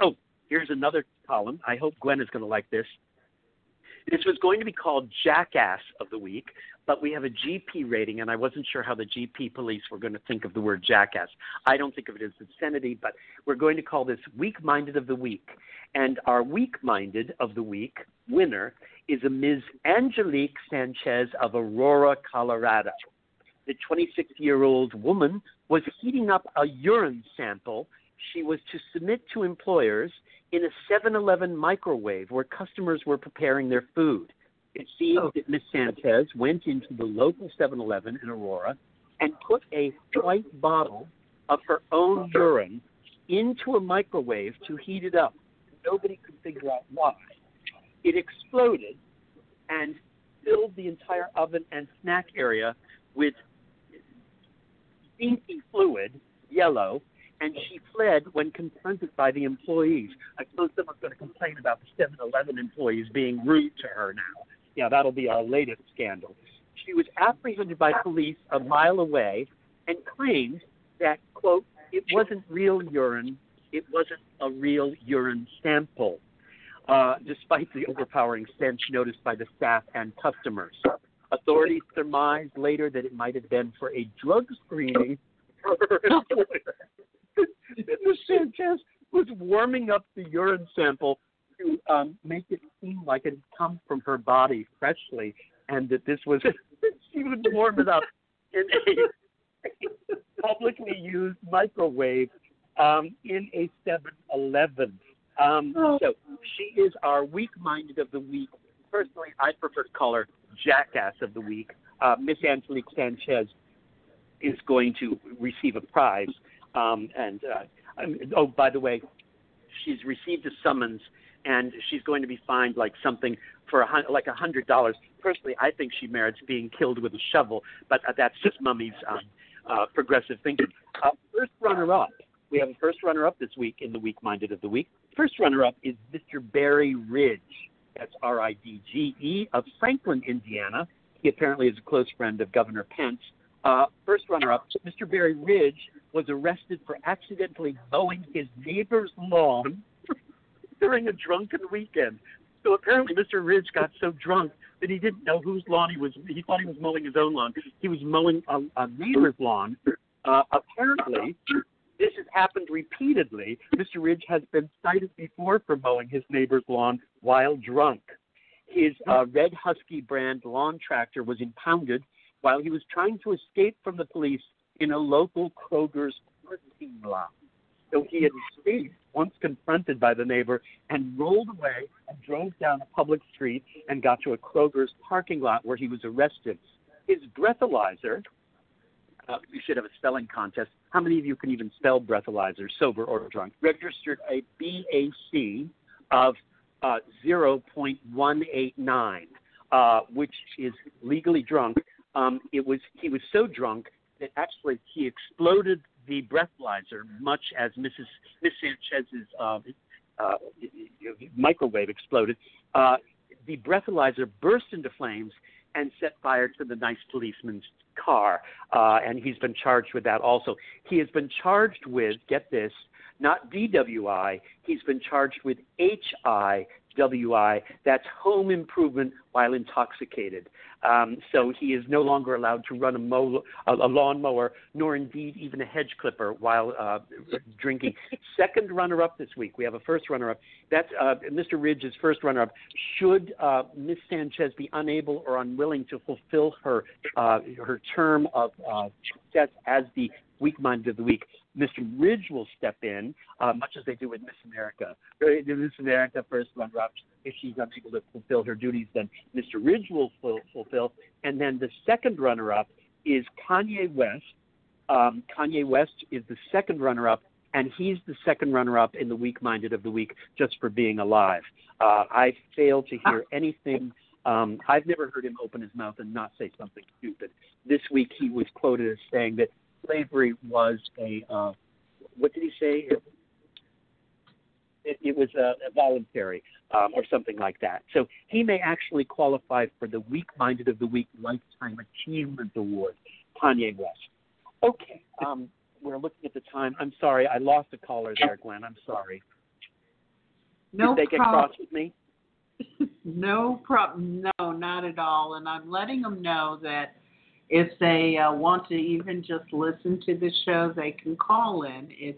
Here's another column. I hope Gwen is going to like this. This was going to be called Jackass of the Week, but we have a GP rating, and I wasn't sure how the GP police were going to think of the word jackass. I don't think of it as obscenity, but we're going to call this Weak-Minded of the Week. And our Weak-Minded of the Week winner is a Ms. Angelique Sanchez of Aurora, Colorado. The 26-year-old woman was heating up a urine sample she was to submit to employers in a 7-Eleven microwave where customers were preparing their food. It seems that Ms. Sanchez went into the local 7-Eleven in Aurora and put a white bottle of her own urine into a microwave to heat it up. Nobody could figure out why. It exploded and filled the entire oven and snack area with stinky fluid, yellow, and she fled when confronted by the employees. I suppose someone's going to complain about the 7-Eleven employees being rude to her now. Yeah, that'll be our latest scandal. She was apprehended by police a mile away and claimed that, quote, it wasn't real urine, it wasn't a real urine sample, despite the overpowering stench noticed by the staff and customers. Authorities surmised later that it might have been for a drug screening for her employer. Ms. Sanchez was warming up the urine sample to make it seem like it had come from her body freshly, and that this was she would warm it up in a publicly used microwave in a 7-Eleven. So she is our weak-minded of the week. Personally, I prefer to call her Jackass of the Week. Miss Angelique Sanchez is going to receive a prize. By the way, she's received a summons, and she's going to be fined like something for like $100. Personally, I think she merits being killed with a shovel, but that's just Mummy's progressive thinking. First runner-up. We have a first runner-up this week in the Weak-Minded of the Week. First runner-up is Mr. Barry Ridge. That's R-I-D-G-E of Franklin, Indiana. He apparently is a close friend of Governor Pence. First runner-up, Mr. Barry Ridge was arrested for accidentally mowing his neighbor's lawn during a drunken weekend. So apparently Mr. Ridge got so drunk that he didn't know whose lawn he was. He thought he was mowing his own lawn. He was mowing a neighbor's lawn. Apparently, this has happened repeatedly. Mr. Ridge has been cited before for mowing his neighbor's lawn while drunk. His Red Husky brand lawn tractor was impounded while he was trying to escape from the police in a local Kroger's parking lot. So he had escaped once confronted by the neighbor and rolled away and drove down a public street and got to a Kroger's parking lot where he was arrested. His breathalyzer, we should have a spelling contest. How many of you can even spell breathalyzer, sober or drunk? Registered a BAC of 0.189, which is legally drunk. He was so drunk that actually he exploded the breathalyzer, much as Miss Sanchez's microwave exploded. The breathalyzer burst into flames and set fire to the nice policeman's car, and he's been charged with that also. He has been charged with, get this, not DWI, he's been charged with HIWI, that's home improvement while intoxicated. So he is no longer allowed to run a lawnmower, nor indeed even a hedge clipper while drinking. Second runner-up this week. We have a first runner-up. That's Mr. Ridge's first runner-up. Should Ms. Sanchez be unable or unwilling to fulfill her term of success as the weak-minded of the week, Mr. Ridge will step in, much as they do with Miss America. Miss America, first runner-up. If she's unable to fulfill her duties, then Mr. Ridge will fulfill. And then the second runner-up is Kanye West. Kanye West is the second runner-up, and he's the second runner-up in the weak-minded of the week just for being alive. I fail to hear anything. I've never heard him open his mouth and not say something stupid. This week he was quoted as saying that slavery was what did he say? It was voluntary or something like that. So he may actually qualify for the Weak-Minded of the Week Lifetime Achievement Award, Kanye West. Okay, we're looking at the time. I'm sorry, I lost a caller there, Glenn. I'm sorry.
No
Did they get cross with me?
No problem. No, not at all. And I'm letting them know that if they want to even just listen to the show, they can call in. It's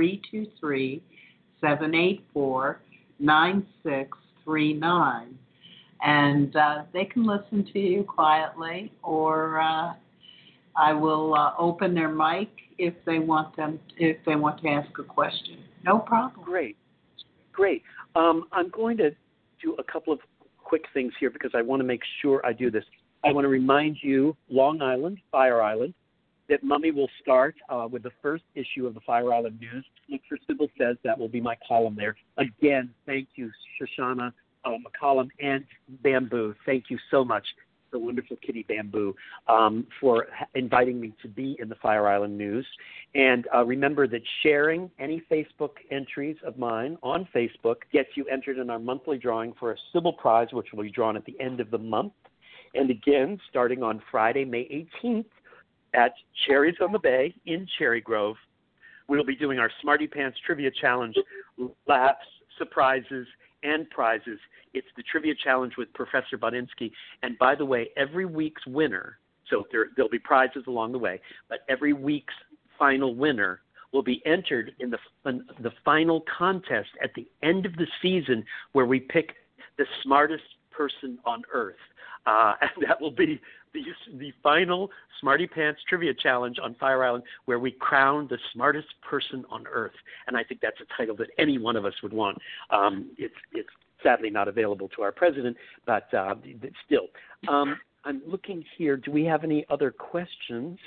323-784-9639. And they can listen to you quietly, or I will open their mic if they want to ask a question. No problem.
Great. I'm going to do a couple of quick things here because I want to make sure I do this. I want to remind you, Long Island, Fire Island, that Mummy will start with the first issue of the Fire Island News. Look for Sybil Says. That will be my column there. Again, thank you, Shoshana McCollum and Bamboo. Thank you so much, the wonderful Kitty Bamboo, for inviting me to be in the Fire Island News. And remember that sharing any Facebook entries of mine on Facebook gets you entered in our monthly drawing for a Sybil Prize, which will be drawn at the end of the month. And again, starting on Friday, May 18th, at Cherries on the Bay in Cherry Grove, we'll be doing our Smarty Pants Trivia Challenge, laughs, surprises, and prizes. It's the Trivia Challenge with Professor Budinsky. And by the way, every week's winner, so there'll be prizes along the way, but every week's final winner will be entered in the final contest at the end of the season where we pick the smartest person on Earth. And that will be the final Smarty Pants Trivia Challenge on Fire Island, where we crown the smartest person on Earth. And I think that's a title that any one of us would want. It's sadly not available to our president, but still. I'm looking here. Do we have any other questions?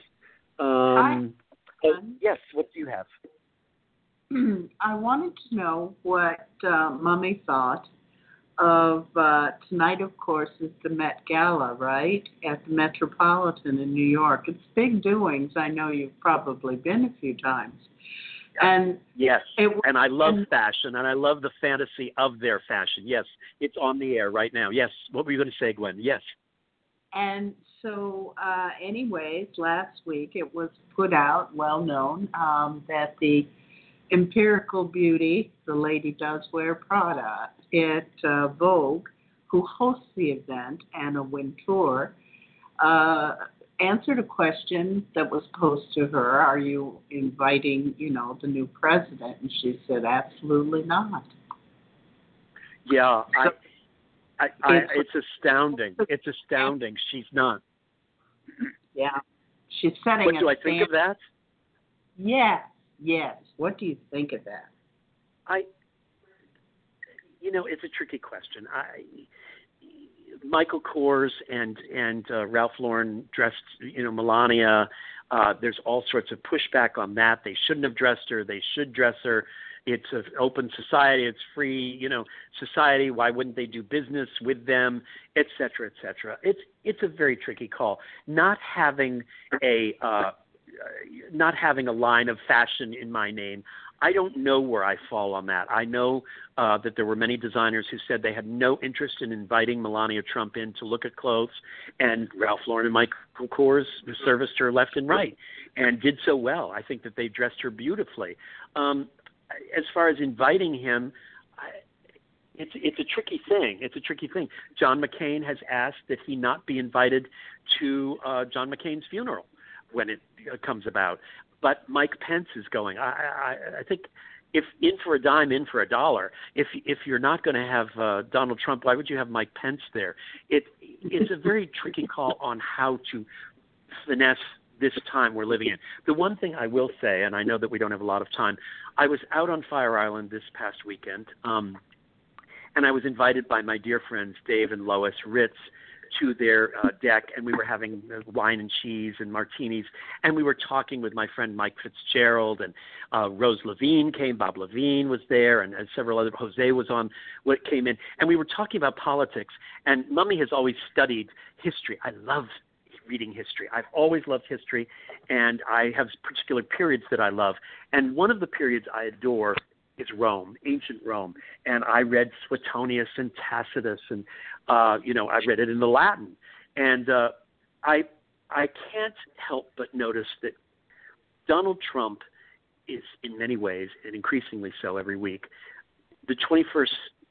Yes, what do you have?
I wanted to know what Mummy thought of tonight, of course, is the Met Gala, right, at the Metropolitan in New York. It's big doings. I know you've probably been a few times. And
yes, and I love fashion, and I love the fantasy of their fashion. Yes, it's on the air right now. Yes, what were you going to say, Gwen? Yes.
And so, anyways, last week it was put out, well known, that the Empirical Beauty, the lady does wear Prada, at Vogue, who hosts the event, Anna Wintour, answered a question that was posed to her, are you inviting, the new president? And she said, absolutely not.
Yeah, it's astounding. It's astounding. She's not.
Yeah. She's setting
What do I think of that?
Yes. What do you think of that?
It's a tricky question. Michael Kors and Ralph Lauren dressed, Melania. There's all sorts of pushback on that. They shouldn't have dressed her. They should dress her. It's an open society. It's free, society. Why wouldn't they do business with them, et cetera, et cetera? It's a very tricky call. Not having a line of fashion in my name, I don't know where I fall on that. I know that there were many designers who said they had no interest in inviting Melania Trump in to look at clothes, and Ralph Lauren and Michael Kors serviced her left and right and did so well. I think that they dressed her beautifully. As far as inviting him, it's a tricky thing. It's a tricky thing. John McCain has asked that he not be invited to John McCain's funeral when it comes about. But Mike Pence is going. I think if in for a dime, in for a dollar. If you're not going to have Donald Trump, why would you have Mike Pence there? It's a very tricky call on how to finesse this time we're living in. The one thing I will say, and I know that we don't have a lot of time, I was out on Fire Island this past weekend, and I was invited by my dear friends Dave and Lois Ritz to their deck, and we were having wine and cheese and martinis, and we were talking with my friend Mike Fitzgerald, and Rose Levine came, Bob Levine was there, and several other, Jose was on what came in, and we were talking about politics, and Mummy has always studied history. I love reading history. I've always loved history, and I have particular periods that I love, and one of the periods I adore is Rome, ancient Rome, and I read Suetonius and Tacitus, and I read it in the Latin, and I can't help but notice that Donald Trump is, in many ways, and increasingly so every week, the 21st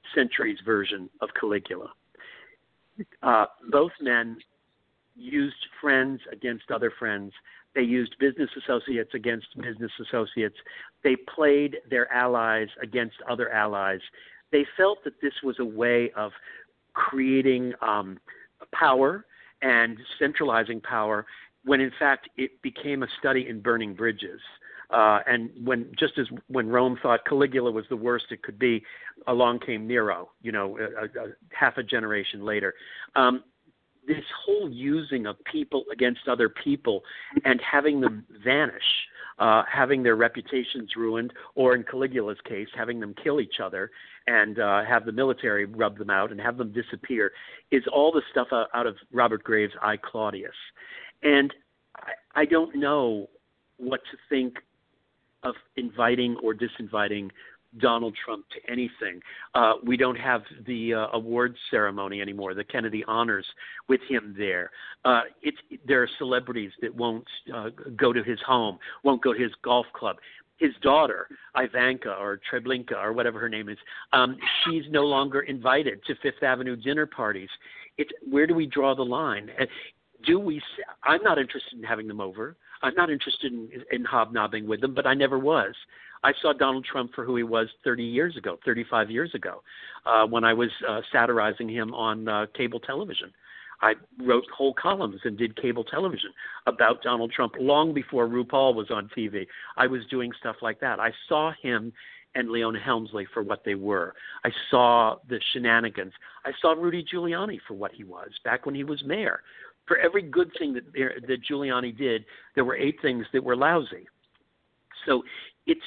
century's version of Caligula. Both men used friends against other friends. They used business associates against business associates. They played their allies against other allies. They felt that this was a way of creating power and centralizing power, when in fact it became a study in burning bridges. And when Rome thought Caligula was the worst it could be, along came Nero, half a generation later. This whole using of people against other people and having them vanish, having their reputations ruined, or in Caligula's case, having them kill each other and have the military rub them out and have them disappear, is all the stuff out of Robert Graves' I, Claudius. And I don't know what to think of inviting or disinviting Donald Trump to anything. We don't have the awards ceremony anymore, the Kennedy Honors, with him there. There are celebrities that won't go to his home, won't go to his golf club. His daughter, Ivanka or Treblinka or whatever her name is, she's no longer invited to Fifth Avenue dinner parties. Where do we draw the line? I'm not interested in having them over. I'm not interested in hobnobbing with them, but I never was. I saw Donald Trump for who he was 35 years ago, when I was satirizing him on cable television. I wrote whole columns and did cable television about Donald Trump long before RuPaul was on TV. I was doing stuff like that. I saw him and Leona Helmsley for what they were. I saw the shenanigans. I saw Rudy Giuliani for what he was back when he was mayor. For every good thing that Giuliani did, there were 8 things that were lousy. So it's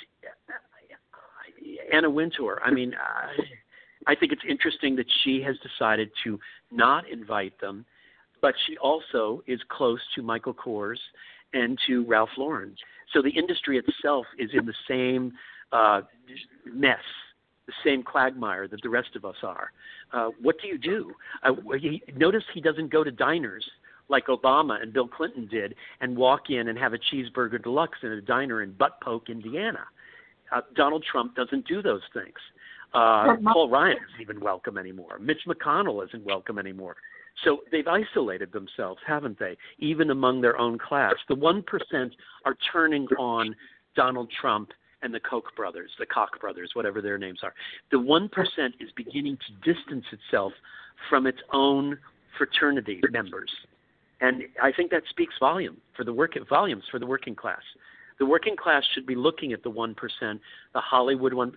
Anna Wintour. I mean, I think it's interesting that she has decided to not invite them, but she also is close to Michael Kors and to Ralph Lauren. So the industry itself is in the same mess, the same quagmire that the rest of us are. What do you do? Notice he doesn't go to diners like Obama and Bill Clinton did and walk in and have a cheeseburger deluxe in a diner in Butt Poke, Indiana. Donald Trump doesn't do those things. Paul Ryan isn't even welcome anymore. Mitch McConnell isn't welcome anymore. So they've isolated themselves, haven't they, even among their own class. The 1% are turning on Donald Trump and the Koch brothers, the Koch brothers, whatever their names are. The 1% is beginning to distance itself from its own fraternity members. And I think that speaks volumes for the working class. The working class should be looking at the 1%, the Hollywood one,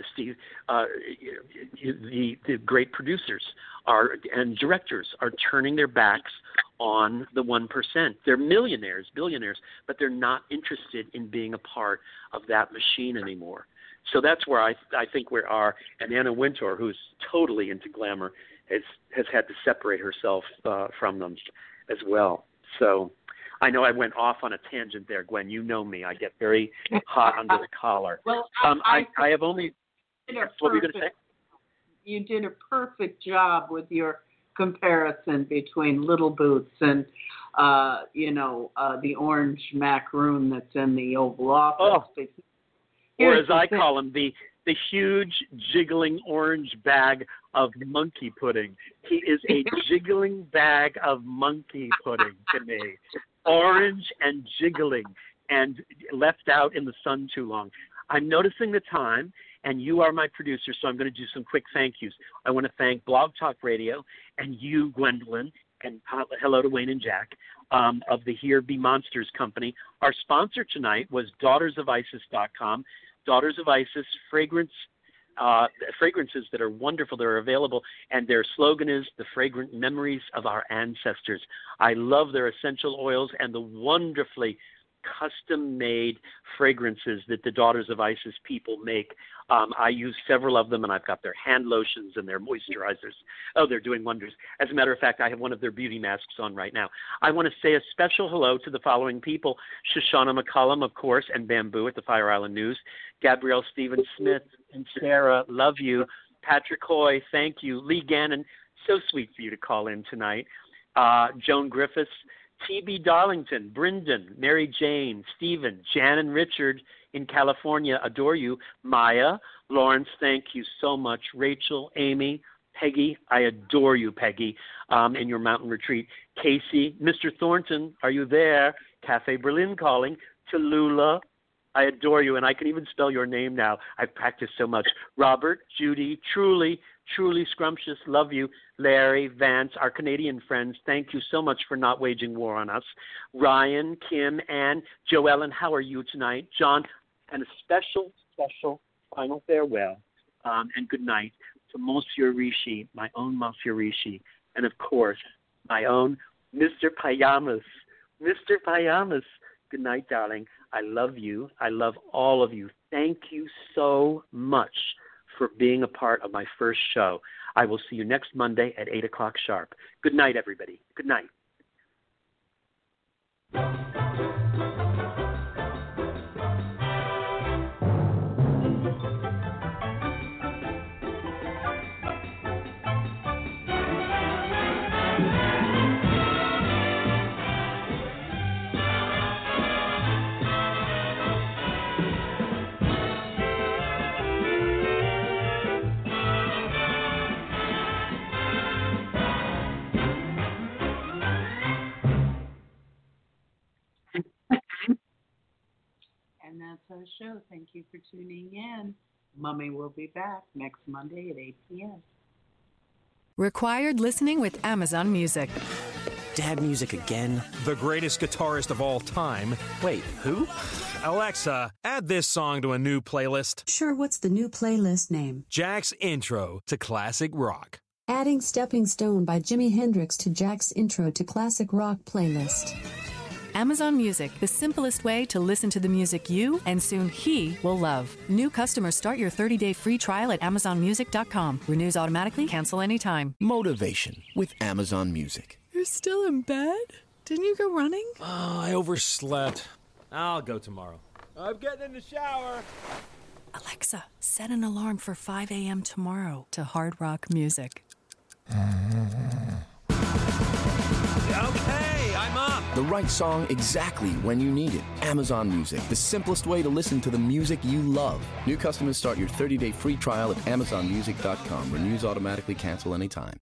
the great producers and directors are turning their backs on the 1%. They're millionaires, billionaires, but they're not interested in being a part of that machine anymore. So that's where I think we are. And Anna Wintour, who's totally into glamour, has had to separate herself from them as well. So I know I went off on a tangent there, Gwen. You know me. I get very hot under the collar.
Well,
I have only – what were you going to say?
You did a perfect job with your comparison between Little Boots and, the orange macaroon that's in the Oval Office.
Oh. Or as I call him, the huge jiggling orange bag of monkey pudding. He is a jiggling bag of monkey pudding to me. Orange and jiggling and left out in the sun too long. I'm noticing the time, and you are my producer, so I'm going to do some quick thank yous. I want to thank Blog Talk Radio and you, Gwendolyn, and hello to Wayne and Jack of the Here Be Monsters Company. Our sponsor tonight was DaughtersOfIsis.com. Daughters of Isis fragrances that are wonderful. They're available, and their slogan is the fragrant memories of our ancestors. I love their essential oils and the wonderfully custom-made fragrances that the Daughters of Isis people make. I use several of them, and I've got their hand lotions and their moisturizers. Oh, they're doing wonders. As a matter of fact, I have one of their beauty masks on right now. I want to say a special hello to the following people: Shoshana McCollum, of course, and Bamboo at the Fire Island News. Gabrielle Stevens-Smith and Sarah, love you. Patrick Hoy, thank you. Lee Gannon, so sweet for you to call in tonight. Joan Griffiths, T.B. Darlington, Brendan, Mary Jane, Stephen, Jan and Richard in California, adore you. Maya, Lawrence, thank you so much. Rachel, Amy, Peggy, I adore you, Peggy, in your mountain retreat. Casey, Mr. Thornton, are you there? Cafe Berlin calling. Tallulah, I adore you, and I can even spell your name now. I've practiced so much. Robert, Judy, truly scrumptious, love you. Larry, Vance, our Canadian friends, thank you so much for not waging war on us. Ryan, Kim, Ann, Joellen, how are you tonight? John, and a special final farewell and good night to Monsieur Rishi, my own Monsieur Rishi, and of course, my own Mr. Payamas. Mr. Payamas, good night, darling. I love you. I love all of you. Thank you so much for being a part of my first show. I will see you next Monday at 8 o'clock sharp. Good night, everybody. Good night.
And that's our show. Thank you for tuning in. Mummy will be back next Monday at 8 p.m.
Required listening with Amazon Music.
Dad music again?
The greatest guitarist of all time.
Wait, who?
Alexa, add this song to a new playlist.
Sure, what's the new playlist name?
Jack's Intro to Classic Rock.
Adding Stepping Stone by Jimi Hendrix to Jack's Intro to Classic Rock playlist.
Amazon Music, the simplest way to listen to the music you and soon he will love. New customers start your 30-day free trial at AmazonMusic.com. Renews automatically, cancel anytime.
Motivation with Amazon Music.
You're still in bed? Didn't you go running?
Oh, I overslept. I'll go tomorrow. I'm getting in the shower.
Alexa, set an alarm for 5 a.m. tomorrow to hard rock music.
Okay, I'm up.
The right song exactly when you need it. Amazon Music, the simplest way to listen to the music you love. New customers start your 30-day free trial at AmazonMusic.com. Renews automatically, cancel anytime.